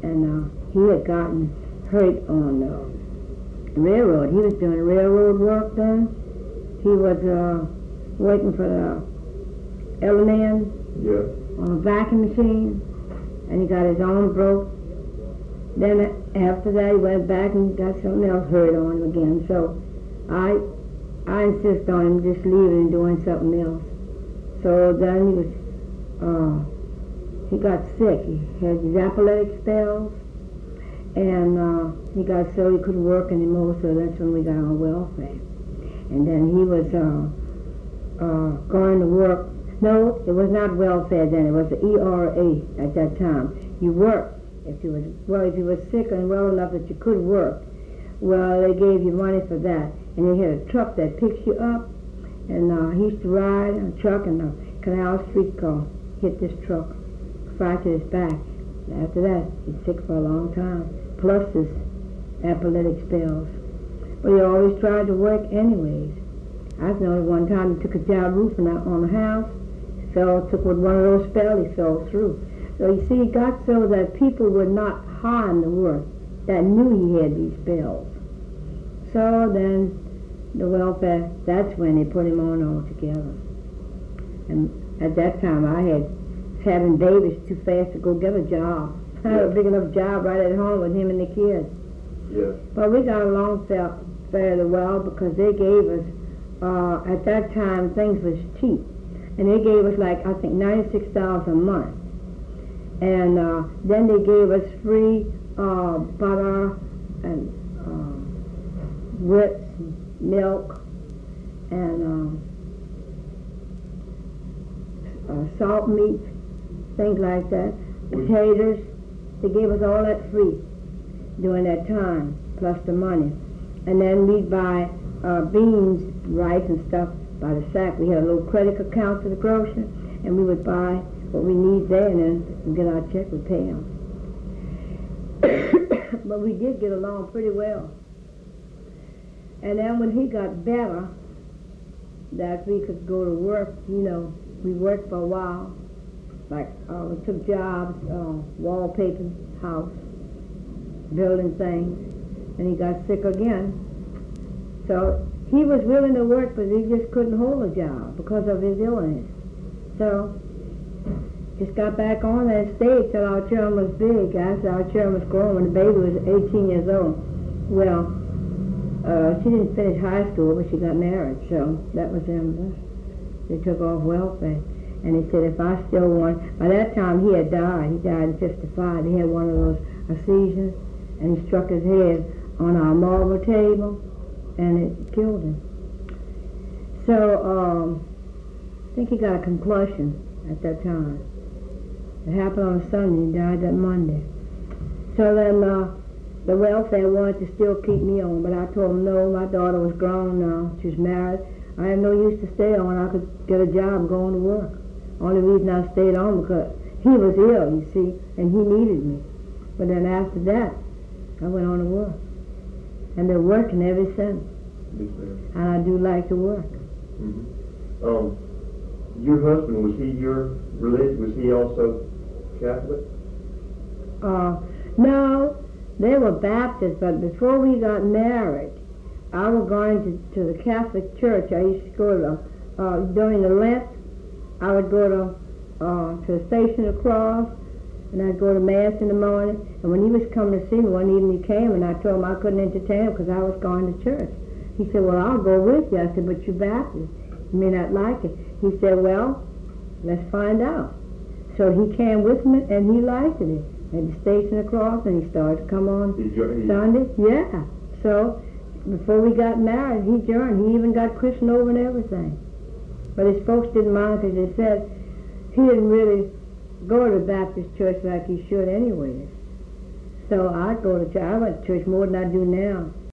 and he had gotten hurt on the railroad. He was doing railroad work then. He was working for the L&N on a vacuum machine, and he got his arm broke. Then after that, he went back and got something else hurt on him again. So I insist on him just leaving and doing something else. So then he got sick. He had these epileptic spells, and he got so he couldn't work anymore. So that's when we got on welfare. And then he was going to work. No, it was not welfare then. It was the ERA at that time. You worked if you was sick and well enough that you could work. Well, they gave you money for that, and they had a truck that picks you up. And he used to ride a truck, and the Canal Street car hit this truck, fractured his back. After that, he's sick for a long time, plus his epileptic spells. But he always tried to work anyways. I know one time he took a job roofing out on the house, took with one of those spells, he fell through. So you see, he got so that people would not harm the work that knew he had these spells. So then the welfare, that's when they put him on altogether. And at that time I was having babies too fast to go get a job. I had a big enough job right at home with him and the kids. Yes. But we got along fairly well because they gave us, at that time things was cheap. And they gave us like, I think, $96 a month. And then they gave us free butter and grits, milk, and salt meat, things like that, potatoes. They gave us all that free during that time, plus the money. And then we'd buy beans, rice, and stuff by the sack. We had a little credit account to the grocery, and we would buy what we need there, and then we get our check, we pay them. But we did get along pretty well. And then when he got better, that we could go to work, we worked for a while. Like, we took jobs, wallpapering house, building things, and he got sick again. So he was willing to work, but he just couldn't hold a job because of his illness. So just got back on and stayed till our children was big. After our children was grown, when the baby was 18 years old. Well, she didn't finish high school, but she got married, so that was them. They took off welfare. And he said, if I still want, by that time he had died. He died in 55. He had one of those seizures, and he struck his head on our marble table, and it killed him. So, I think he got a concussion at that time. It happened on a Sunday, he died that Monday. So then the welfare wanted to still keep me on, but I told them no, my daughter was grown now, she was married. I had no use to stay on, I could get a job going to work. Only reason I stayed on because he was ill, you see, and he needed me. But then after that, I went on to work. And been working ever since. Yes, ma'am. And I do like to work. Mm-hmm. Your husband, was he your religion? Was he also Catholic? No, they were Baptist, but before we got married, I was going to the Catholic Church. I used to go to, during the Lent, I would go to the Station of the Cross, and I'd go to Mass in the morning. And when he was coming to see me, one evening he came, and I told him I couldn't entertain him because I was going to church. He said, well, I'll go with you. I said, but you're Baptist. You may not like it. He said, well, let's find out. So he came with me, and he liked it. At the Station of the Cross, and he started to come on Sunday. Yeah. So before we got married, he joined. He even got christened over and everything. But his folks didn't mind because they said he didn't really go to the Baptist church like he should anyways. So I'd go to church. I went to church more than I do now.